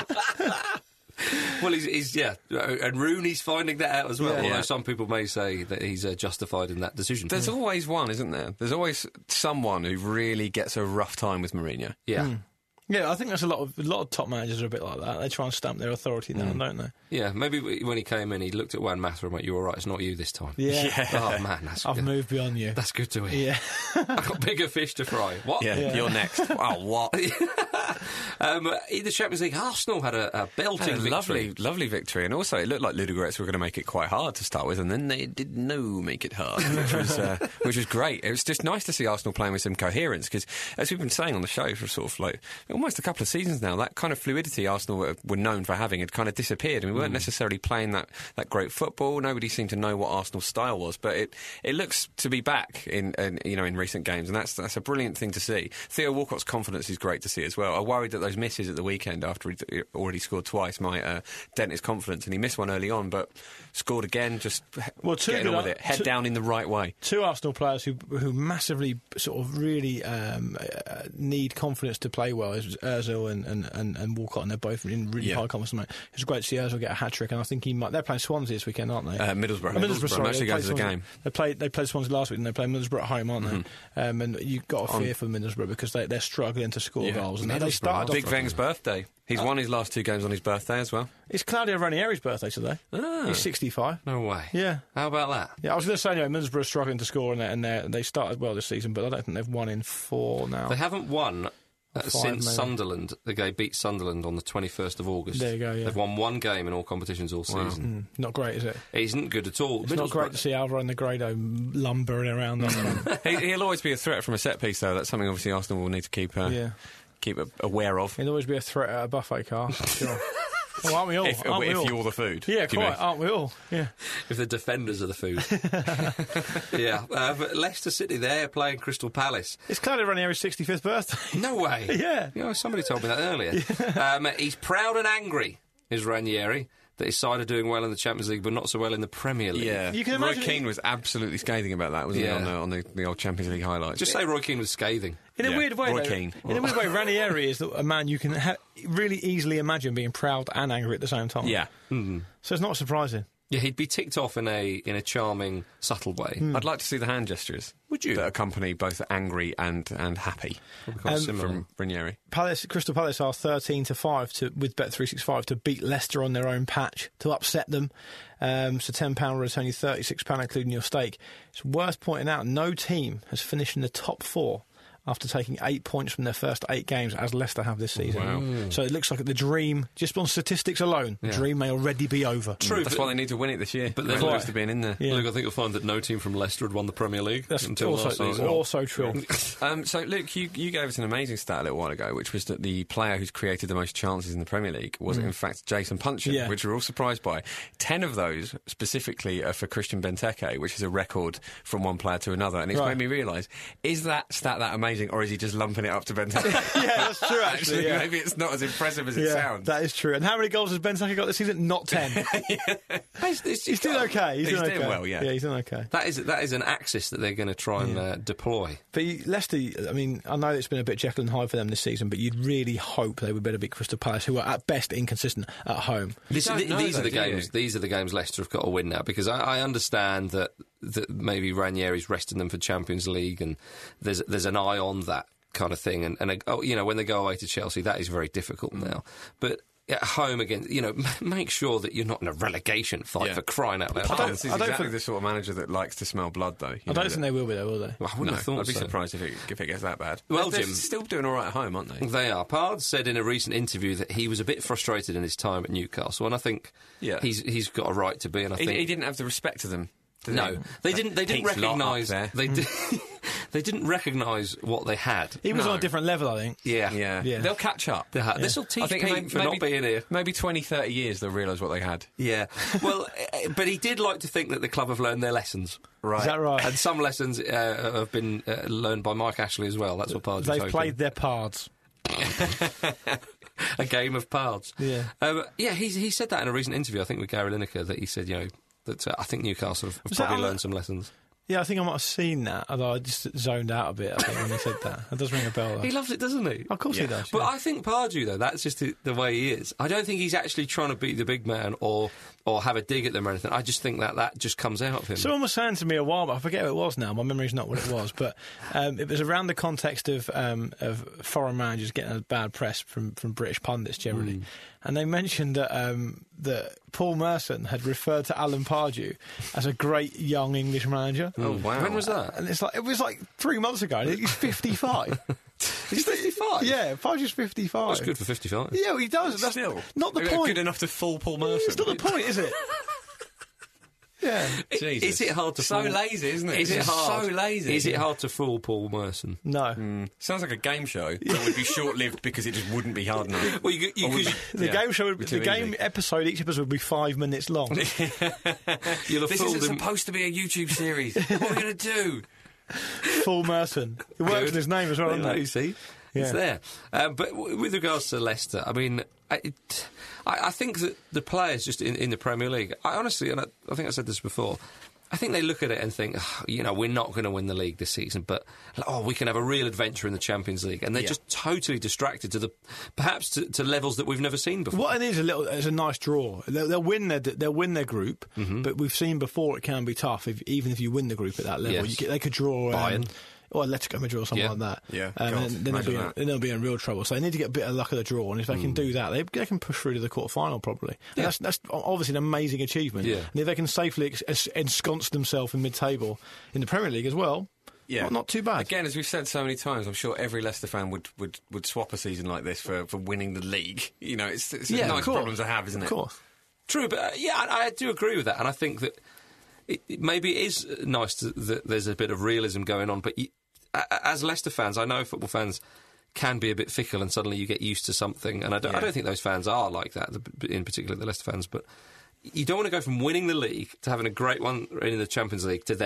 Well, he's, he's yeah, and Rooney's finding that out as well. Yeah. Although Yeah. some people may say that he's uh, justified in that decision. There's always one, isn't there? There's always someone who really gets a rough time with Mourinho. yeah, Yeah, I think there's a lot of a lot of top managers are a bit like that. They try and stamp their authority down, don't they? yeah. Maybe when he came in, he looked at Juan Mata and went, "You're all right. It's not you this time." Yeah, Oh man, that's I've good. moved beyond you. That's good to hear. Yeah, I've got bigger fish to fry. What? Yeah, Yeah. you're next. Wow, what? Um, in the Champions League, Arsenal had a, a belting Had a victory. lovely, lovely victory, and also it looked like Ludogorets were going to make it quite hard to start with, and then they did no make it hard, which was uh, which was great. It was just nice to see Arsenal playing with some coherence because, as we've been saying on the show for sort of like almost a couple of seasons now, that kind of fluidity Arsenal were, were known for having had kind of disappeared, and we weren't necessarily playing that, that great football. Nobody seemed to know what Arsenal's style was, but it it looks to be back in, in you know in recent games, and that's that's a brilliant thing to see. Theo Walcott's confidence is great to see as well. I worried that those misses at the weekend after he'd already scored twice might uh, dent his confidence, and he missed one early on, but scored again, just Well, two getting on good- with it, head two- down in the right way. two Arsenal players who who massively sort of really um, uh, need confidence to play well is Ozil and, and, and, and Walcott, and they're both in really Yeah. high confidence. Mate. It's great to see Ozil get a hat trick, and I think he might. They're playing Swansea this weekend, aren't they? Uh, Middlesbrough. Oh, Middlesbrough. sorry, I'm actually they going played to the Swansea- game. They played they played Swansea last week, and they play Middlesbrough at home, aren't they? Mm-hmm. Um, and you've got to fear for Middlesbrough because they, they're struggling to score Yeah. goals. And they- they Middlesbrough, started Big off, Weng's birthday. He's won his last two games on his birthday as well. It's Claudio Ranieri's birthday today. Ah. He's sixty-five. No way. Yeah. How about that? Yeah, I was going to say anyway, Middlesbrough are struggling to score, and, they, and they they started well this season, but I don't think they've won in four now. They haven't won uh, Five, since maybe. Sunderland. The game beat Sunderland on the twenty-first of August. There you go, yeah. They've won one game in all competitions all season. Mm, not great, is it? It isn't good at all. It's not great to see Alvaro Negredo lumbering around. On he, he'll always be a threat from a set piece, though. That's something obviously Arsenal will need to keep uh, yeah, keep a- aware of. he'll always be a threat at a buffet car. Sure. Well, aren't we all? If, aren't we if all? you're the food. Yeah, do you quite. mean? Aren't we all? Yeah. If the defenders of the food. yeah. Uh, but Leicester City, they're playing Crystal Palace. It's Claudio Ranieri's sixty-fifth birthday. No way. Yeah. You know, somebody told me that earlier. Um, he's proud and angry, is Ranieri, that his side are doing well in the Champions League but not so well in the Premier League. Yeah, You can Roy imagine- Keane was absolutely scathing about that, wasn't Yeah. he, on, the, on the, the old Champions League highlights? Just say Roy Keane was scathing. In a Yeah, weird way, Roy though, Keane. in a weird way, Ranieri is a man you can ha- really easily imagine being proud and angry at the same time. yeah. So it's not surprising. Yeah, he'd be ticked off in a in a charming, subtle way. Mm. I'd like to see the hand gestures. Would you? That accompany both angry and, and happy. Quite Um, similar. From Ranieri. Palace, Crystal Palace are thirteen to five to with Bet three sixty-five to beat Leicester on their own patch, to upset them. Um, so ten pounds is only thirty-six pounds including your stake. It's worth pointing out no team has finished in the top four after taking eight points from their first eight games, as Leicester have this season. Wow. So it looks like the dream, just on statistics alone, the Yeah. dream may already be over. True, That's but- why they need to win it this year. but But then- they're close to being in there. Yeah. Luke, I think you'll find that no team from Leicester had won the Premier League That's until last also, season. also true. Um, so, Luke, you, you gave us an amazing stat a little while ago, which was that the player who's created the most chances in the Premier League was, in fact, Jason Punchin, Yeah. which we're all surprised by. Ten of those, specifically, are for Christian Benteke, which is a record from one player to another. And it's Right. made me realise, is that stat that amazing, or is he just lumping it up to Benteke? Yeah, that's true, actually. Actually, yeah. maybe it's not as impressive as it Yeah, sounds. that is true. And how many goals has Benteke got this season? Not ten. He's doing okay. He's, He's doing, doing okay. well, yeah. Yeah, he's doing okay. That is that is an axis that they're going to try and uh, deploy. But you, Leicester, I mean, I know it's been a bit Jekyll and Hyde for them this season, but you'd really hope they would better beat Crystal Palace, who are at best inconsistent at home. This, don't th- know, these though, are the do you? games. These are the games Leicester have got to win now, because I, I understand that that maybe Ranieri's resting them for Champions League, and there's there's an eye on that kind of thing. And, and uh, oh, you know, when they go away to Chelsea, that is very difficult now. But at home again, you know, make sure that you're not in a relegation fight Yeah. for crying out loud. I don't- Palace is I don't exactly think- the sort of manager that likes to smell blood, though. You I know, don't that- think they will be there, will they? Well, I wouldn't No, have thought I'd be so. surprised if it, if it gets that bad. Well, they're, Jim- they're still doing all right at home, aren't they? They are. Pard said in a recent interview that he was a bit frustrated in his time at Newcastle, and I think Yeah. he's he's got a right to be. And I He, think he didn't have the respect of them. did no, he? they didn't. They didn't Pete's lot up recognise. there. They did. They didn't recognise what they had. He was No. on a different level, I think. Yeah, Yeah. Yeah. They'll catch up. They had. This will teach I think Pete maybe, for not being here. Maybe twenty, thirty years they'll realise what they had. Yeah. Well, eh, but he did like to think that the club have learned their lessons. Right. Is that right? And some lessons uh, have been uh, learned by Mike Ashley as well. That's what Pard's They've hoping. played their parts. A game of Pards. Yeah. Um, yeah, he, he said that in a recent interview, I think, with Gary Lineker, that he said, you know, that uh, I think Newcastle have, have Was that probably on learned the- some lessons. Yeah, I think I might have seen that, although I just zoned out a bit, I think, when he said that. That does ring a bell, though. He loves it, doesn't he? Of course he does. But yeah. I think Pardew, though, that's just the, the way he is. I don't think he's actually trying to beat the big man or or have a dig at them or anything. I just think that that just comes out of him. Someone was saying to me a while back, I forget who it was now, my memory's not what it was, but um, it was around the context of um, of foreign managers getting a bad press from, from British pundits generally. Mm. And they mentioned that, um, that Paul Merson had referred to Alan Pardew as a great young English manager. Oh, wow. When was that? And it's like it was like three months ago, and he's fifty-five. He's fifty-five? Yeah, Pardew's fifty-five. That's good for fifty-five. Yeah, well, he does. That's Still. not the Uh, point. Good enough to fool Paul Merson. It's not the point, is it? Yeah. Jesus. Is it hard to So fool? lazy, isn't it? Is it It's hard? so lazy. Is it hard to fool Paul Merson? No. Mm. Sounds like a game show that would be short-lived because it just wouldn't be hard enough. Well, you, you, Or would cause be- The yeah, game show, would be be, too the game easy. episode, each episode would be five minutes long. you'll have This fooled isn't him. supposed to be a YouTube series. What are we going to do? Full Merton. It works Good. in his name as well, There doesn't you it? see, Yeah. it's there. Um, but w- with regards to Leicester, I mean, I, it, I, I think that the players just in, in the Premier League, I honestly, and I, I think I said this before, I think they look at it and think, oh, you know, we're not going to win the league this season, but oh, we can have a real adventure in the Champions League, and they're Yeah. just totally distracted to the perhaps to, to levels that we've never seen before. What it is a little, it's a nice draw. They'll, they'll win their, they'll win their group, but we've seen before it can be tough. If, even if you win the group at that level, Yes. you get, they could draw. Um, Bayern. or Atletico Madrid or something Yeah. like that. Yeah, um, God, and then they'll imagine be, in, that. then they'll be in real trouble. So they need to get a bit of luck of the draw, and if they can do that, they, they can push through to the quarter final probably. And that's that's obviously an amazing achievement. Yeah. And if they can safely ex- es- ensconce themselves in mid-table in the Premier League as well, Yeah, not, not too bad. Again, as we've said so many times, I'm sure every Leicester fan would, would, would swap a season like this for, for winning the league. You know, it's, it's Yeah, a of nice course. problem to have, isn't it? Of course. True, but uh, yeah, I, I do agree with that, and I think that it, it, maybe it is nice to, that there's a bit of realism going on. But you, a- as Leicester fans, I know football fans can be a bit fickle, and suddenly you get used to something. And I don't, I Yeah. don't think those fans are like that, in particular the Leicester fans. But you don't want to go from winning the league to having a great one in the Champions League to then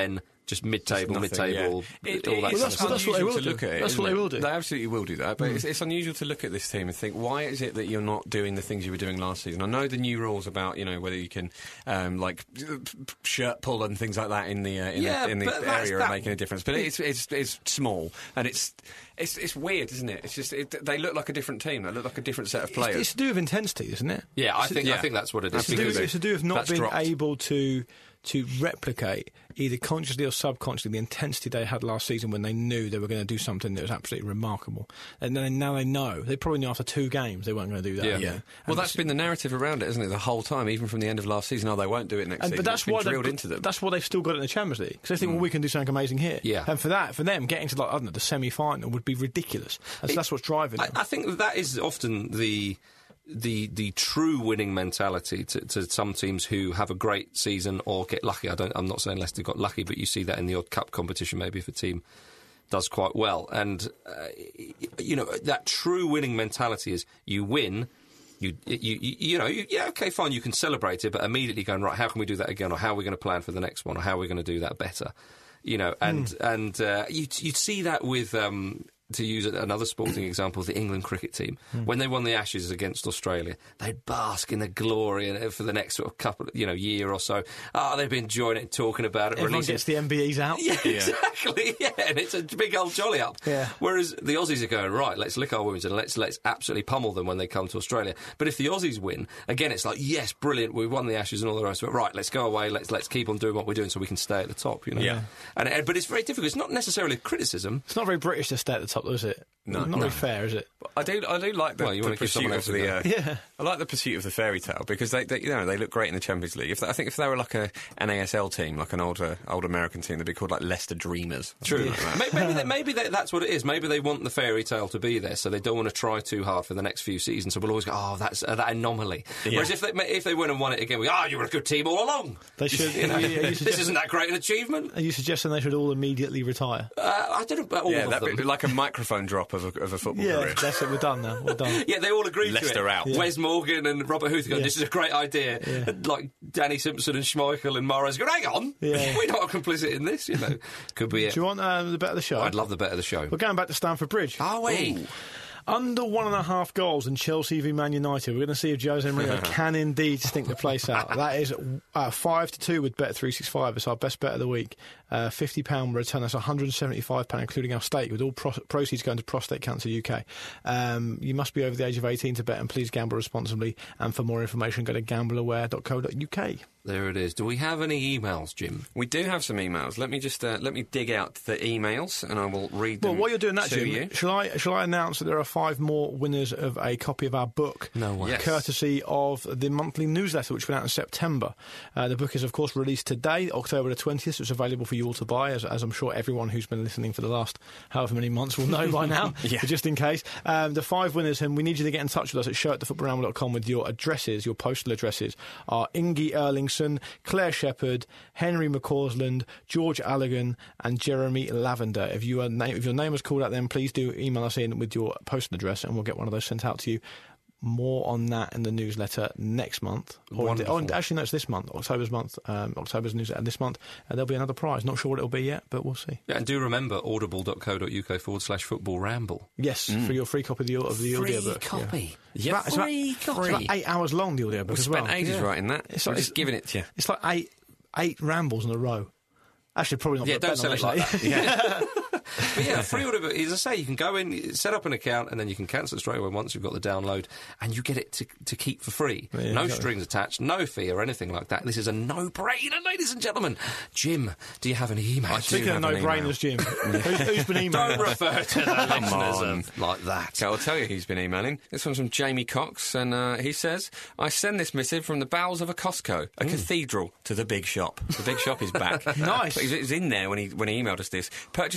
just mid-table, Nothing, mid-table, yeah. It- all that it's sort of stuff. that's what they unusual will to do. look at it, That's isn't what they it? will do. They absolutely will do that, but it's, it's unusual to look at this team and think, why is it that you're not doing the things you were doing last season? I know the new rules about, you know, whether you can, um, like, shirt pull and things like that in the, uh, in Yeah, the, in the but that's- area that- are making a difference. But it's, it's, it's small, and it's, it's, it's weird, isn't it? It's just, it, they look like a different team. They look like a different set of It's, players. it's to do with intensity, isn't it? Yeah, I It's- think I yeah. think that's what it is. It's to, do, because- it's to do with not That's being dropped. able to to replicate, either consciously or subconsciously, the intensity they had last season when they knew they were going to do something that was absolutely remarkable. And then now they know. They probably knew after two games they weren't going to do that. Yeah. again. Yeah. And Well, that's it's- been the narrative around it, isn't it? The whole time, even from the end of last season. Oh, they won't do it next And, season. but that's It's been why they've drilled got- into them. That's why they've still got it in the Champions League, because they think, well, we can do something amazing here. Yeah. And for that, for them, getting to like I don't know, the semi-final would be ridiculous. And so that's what's driving I, them. I think that is often the the the true winning mentality to, to some teams who have a great season or get lucky. I don't. I'm not saying Leicester got lucky, but you see that in the odd cup competition, maybe if a team does quite well. And uh, you know that true winning mentality is you win. You, you, you, you know, you, yeah, okay, fine, you can celebrate it, but immediately going, right, how can we do that again, or how are we going to plan for the next one, or how are we going to do that better? You know, and Hmm. and uh, you you'd see that with. Um, to use another sporting example, the England cricket team, Hmm. when they won the Ashes against Australia, they'd bask in the glory and for the next sort of couple, you know, year or so. Ah, oh, they've been enjoying it, talking about it, Everyone releasing. gets the M B Es out. Yeah, exactly. Yeah, and it's a big old jolly up. Yeah. Whereas the Aussies are going, right, let's lick our wounds and let's let's absolutely pummel them when they come to Australia. But if the Aussies win, again, it's like, yes, brilliant, we've won the Ashes and all the rest of it. Right, let's go away. Let's let's keep on doing what we're doing so we can stay at the top. You know. Yeah. And, and but it's very difficult. It's not necessarily a criticism. It's not very British to stay at the top, though, is it? No. Not No. very fair, is it? I do, I do like the, Well, you the wanna give pursuit someone of else a the. go. Uh, Yeah. I like the pursuit of the fairy tale because they, they you know, they look great in the Champions League. If they, I think if they were like a an A S L team, like an older old American team, they'd be called like Leicester Dreamers. True. Something like that. maybe maybe, that, maybe that, that's what it is. Maybe they want the fairy tale to be there, so they don't want to try too hard for the next few seasons. So we'll always go, oh, that's uh, that anomaly. Whereas if they if they went and won it again, we, ah, oh, you were a good team all along. They should. You know, are you, are you this suggesting- isn't that great an achievement. Are you suggesting they should all immediately retire? Uh, I don't know about all Yeah, of that'd them. be like a microphone drop of a, of a football Yeah, career. that's it. We're done now. We're done. Yeah, they all agreed to Leicester it. out. Yeah. Wes Morgan and Robert Huth go, Yeah. this is a great idea. And like Danny Simpson and Schmeichel and Morris go, hang on, Yeah. we're not complicit in this, you know. Could be it. Do you want um, the bet of the show? I'd love the bet of the show. We're going back to Stamford Bridge. Are we? Ooh. Under one and a half goals in Chelsea v Man United. We're going to see if Jose Mourinho can indeed stink the place out. That is uh, five to two with Bet three sixty-five. It's our best bet of the week. Uh, fifty pound return. That's one hundred seventy-five pounds, including our stake, with all pro- proceeds going to Prostate Cancer U K. Um, you must be over the age of eighteen to bet, and please gamble responsibly. And for more information, go to gamble aware dot co dot U K. There it is. Do we have any emails, Jim? We do have some emails. Let me just uh, let me dig out the emails, and I will read them. Well, while you're doing that, to Jim, you. shall I shall I announce that there are five more winners of a copy of our book? No way. Yes. Courtesy of the monthly newsletter, which went out in September. Uh, the book is, of course, released today, October the twentieth. So it's available for you all to buy, as, as I'm sure everyone who's been listening for the last however many months will know by now. Yeah. But just in case, um, the five winners, and we need you to get in touch with us at show at the football ramble dot com with your addresses, your postal addresses, are Ingy Erlingson, Claire Shepherd, Henry McCausland, George Allegan, and Jeremy Lavender. If, you are na- if your name is called out, then please do email us in with your postal address, and we'll get one of those sent out to you. More on that in the newsletter next month. Or in the, oh, actually, no, it's this month, October's month, um, October's newsletter this month. Uh, there'll be another prize. Not sure what it'll be yet, but we'll see. Yeah, and do remember audible dot co dot U K forward slash football ramble. Yes, for your free copy of the, of the Free audiobook. copy. Yeah. Yeah, It's about, free it's copy. about eight hours long, the audiobook We as well. spent ages Yeah. writing that. It's We're like- just giving it to you. It's like eight eight rambles in a row. Actually, probably not. Yeah, for don't Ben, sell it like actually. that. But yeah, free order. As I say, you can go in, set up an account, and then you can cancel it straight away once you've got the download, and you get it to, to keep for free. Yeah, no exactly. strings attached, no fee or anything like that. This is a no-brainer, ladies and gentlemen. Jim, do you have any emails? I do Speaking of have an no-brainers, Jim, who's, who's been emailing? Don't refer to the listeners on. of like that. So I'll tell you who's been emailing. This one's from Jamie Cox, and uh, he says, I send this missive from the bowels of a Costco, a cathedral, to the big shop. The big shop is back. Nice. It was in there when he, when he emailed us this. Purchases include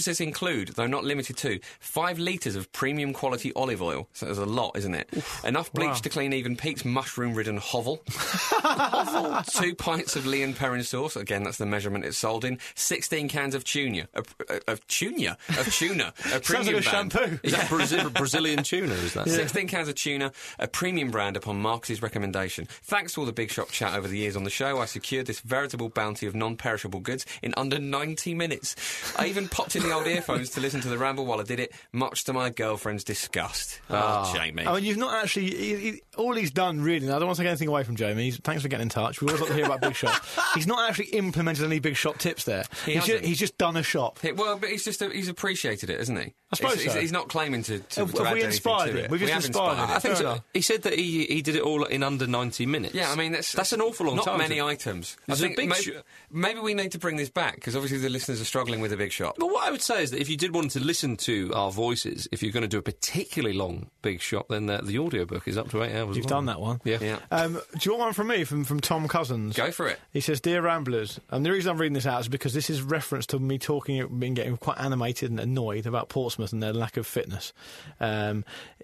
include, though not limited to, five litres of premium quality olive oil. So there's a lot, isn't it? Oof, Enough bleach wow. to clean even Pete's mushroom-ridden hovel. hovel. Two pints of Leon Perrin sauce. Again, that's the measurement it's sold in. Sixteen cans of tuna. Of, of tuna? Of tuna. A premium Sounds like a brand. shampoo. Is that Brazil, Brazilian tuna, is that? Yeah. Sixteen cans of tuna, a premium brand upon Marcus's recommendation. Thanks to all the big shop chat over the years on the show, I secured this veritable bounty of non-perishable goods in under ninety minutes. I even popped in the old earphones to listen to the ramble while I did it, much to my girlfriend's disgust. Oh, oh Jamie. I mean, you've not actually... He, he, all he's done, really, and I don't want to take anything away from Jamie, he's, thanks for getting in touch, we always like to hear about Big Shop. He's not actually implemented any Big Shop tips there. He he's, just, he's just done a shop. He, well, but he's just a, he's appreciated it, isn't he? I suppose he's, so. he's, he's not claiming to, to, have, to have add we inspired anything to him? it. We've we just have inspired inspired him. I think Fair so. enough. He said that he he did it all in under ninety minutes. Yeah, I mean, that's... That's an awful long not time. Not many to... items. There's I a think big maybe, sh- maybe we need to bring this back, because obviously the listeners are struggling with the Big Shop. But what I would say is that if you did want to listen to our voices, if you're going to do a particularly long Big Shop, then uh, the audiobook is up to eight hours You've long. done that one. Yeah. Yeah. Um, do you want one from me, from, from Tom Cousins? Go for it. He says, Dear Ramblers, and the reason I'm reading this out is because this is reference to me talking, being getting quite animated and annoyed about Portsmouth and their lack of fitness. Um,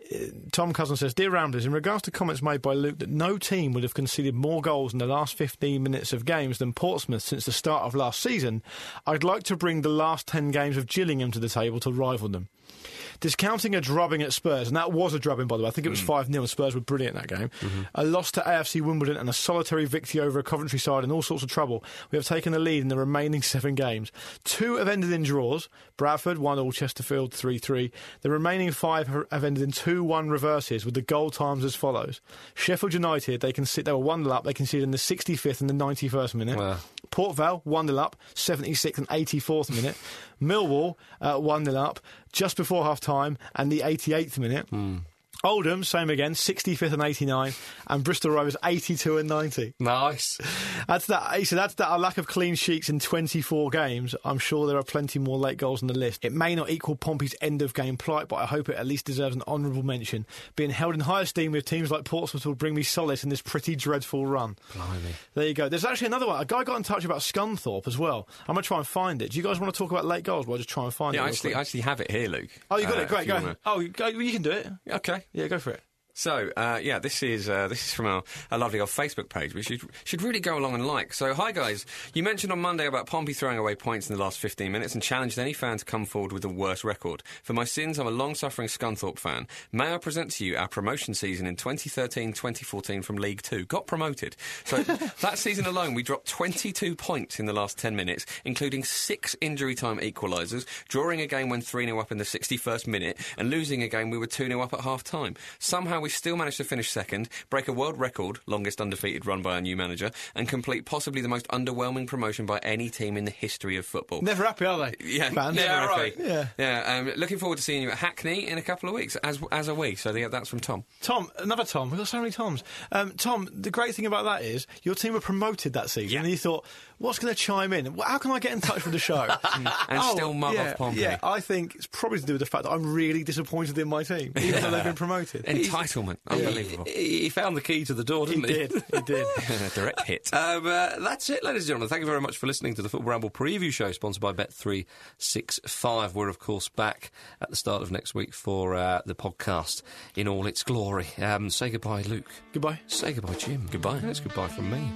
Tom Cousins says, Dear Ramblers, in regards to comments made by Luke that no team would have conceded more goals in the last fifteen minutes of games than Portsmouth since the start of last season, I'd like to bring the last ten games of Gillingham to the table to rival them. Discounting a drubbing at Spurs, and that was a drubbing, by the way. I think it was five nil, and Spurs were brilliant in that game. Mm-hmm. A loss to A F C Wimbledon and a solitary victory over a Coventry side in all sorts of trouble. We have taken the lead in the remaining seven games. Two have ended in draws. Bradford, one all, Chesterfield, three three. The remaining five have ended in two one reverses, with the goal times as follows. Sheffield United, they can sit, they were one nil up, they conceded in the sixty-fifth and the ninety-first minute. Wow. Port Vale, one nil up, seventieth-sixth and eighty-fourth minute. Millwall, uh, one nil up, just before half-time and the eighty-eighth minute. Mm. Oldham, same again, sixty-fifth and eighty-nine, and Bristol Rovers, eighty-two and ninety. Nice. That's that. So that's that. A lack of clean sheets in twenty-four games. I'm sure there are plenty more late goals on the list. It may not equal Pompey's end-of-game plight, but I hope it at least deserves an honourable mention. Being held in high esteem with teams like Portsmouth will bring me solace in this pretty dreadful run. Blimey. There you go. There's actually another one. A guy got in touch about Scunthorpe as well. I'm going to try and find it. Do you guys want to talk about late goals? Well, I'll just try and find yeah, it. Yeah, I actually, I actually have it here, Luke. Oh, you got uh, it. Great. Go. Wanna... Oh, you, go, you can do it. Okay. Yeah, go for it. So, uh, yeah, this is uh, this is from our, our lovely old Facebook page, which should, should really go along and like. So, hi guys, you mentioned on Monday about Pompey throwing away points in the last fifteen minutes and challenged any fan to come forward with the worst record. For my sins, I'm a long-suffering Scunthorpe fan. May I present to you our promotion season in twenty thirteen twenty fourteen from League Two? Got promoted. So, that season alone, we dropped twenty-two points in the last ten minutes, including six injury time equalisers, drawing a game when three nil up in the sixty-first minute, and losing a game we were two nil up at half-time. Somehow we still managed to finish second, break a world record, longest undefeated run by a new manager, and complete possibly the most underwhelming promotion by any team in the history of football. Never happy, are they? Yeah, Fans? never Yeah, happy. right. Yeah. Yeah, um, looking forward to seeing you at Hackney in a couple of weeks, as as are we. So yeah, that's from Tom. Tom, another Tom. We've got so many Toms. Um, Tom, the great thing about that is your team were promoted that season, Yeah. and you thought, what's going to chime in? How can I get in touch with the show? and oh, still mug yeah, off Pompey. Yeah, I think it's probably to do with the fact that I'm really disappointed in my team, even Yeah. though they've been promoted. Entitlement. Unbelievable. He, he found the key to the door, He didn't he? did. He did. Direct hit. Um, uh, that's it, ladies and gentlemen. Thank you very much for listening to the Football Ramble preview show, sponsored by Bet three sixty-five. We're, of course, back at the start of next week for uh, the podcast in all its glory. Um, say goodbye, Luke. Goodbye. Say goodbye, Jim. Goodbye. It's goodbye from me.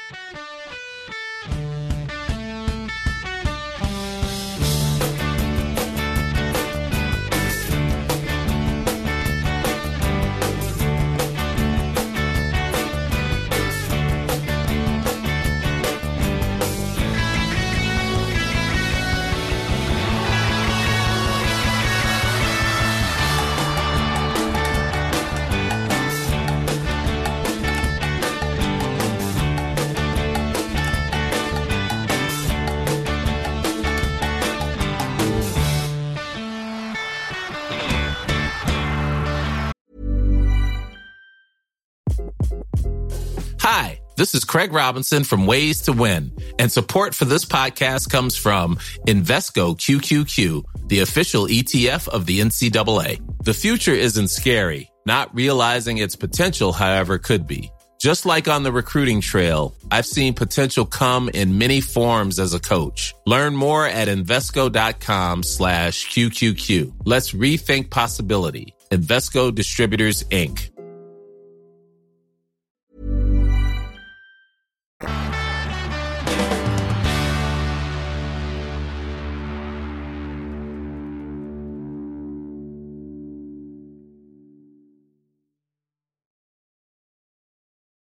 Hi, this is Craig Robinson from Ways to Win, and support for this podcast comes from Invesco Q Q Q, the official E T F of the N C double A. The future isn't scary. Not realizing its potential, however, could be. Just like on the recruiting trail, I've seen potential come in many forms as a coach. Learn more at Invesco.com slash QQQ. Let's rethink possibility. Invesco Distributors, Incorporated.